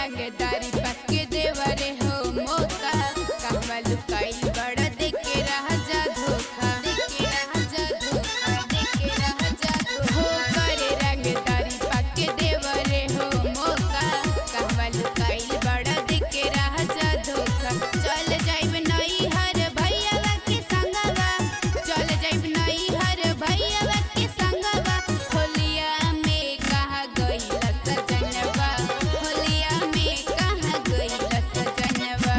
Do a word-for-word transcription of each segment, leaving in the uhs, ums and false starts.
रंगदारी पक्के देवरे हो मौका कहवा लुकाई बड़ा देके रह जा धोखा देके रह जा धोखा देके रह जा धोखा हो करे रंगदारी पक्के देवरे हो मौका कहवा लुकाई बड़ा देके रह जा धोखा चल जाइब नई हर भैया के संगवा चल जाइब नई हर भैया के संगवा होलिया में कहा गइल सजनवा होलिया में कहा गइल सजनवा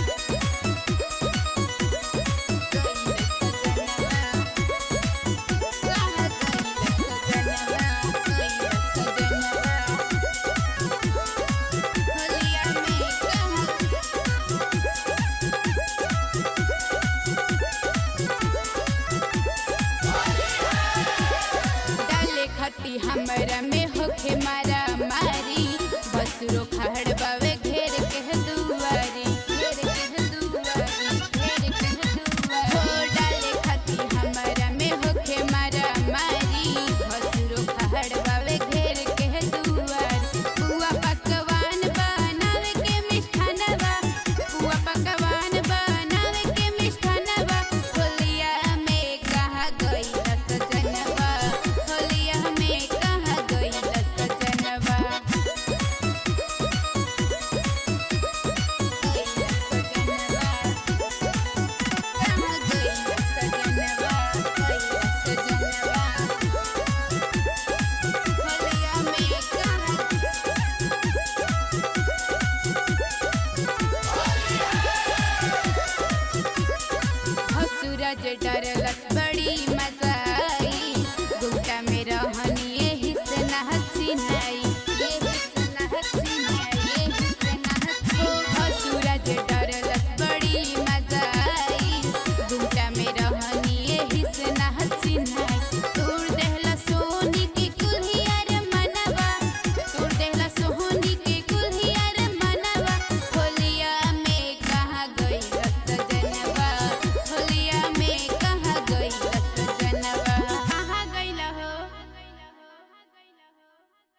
खती हमरा में होखे मारा मारी बसरो खहड़ बावे घेर के दुआरी घेर के दुआरी घेर के दुआरी हो डाले खती हमरा में होखे मारा मारी बसरो खहड़ बावे घेर के दुआरी पुआ पकवान बनावे के मिष्ठानवा पुआ पकवान बनावे के मिष्ठानवा होलिया में कहा गइल सजनवा होलिया में कहा गइल सजनवा सूरज डरलस बड़ी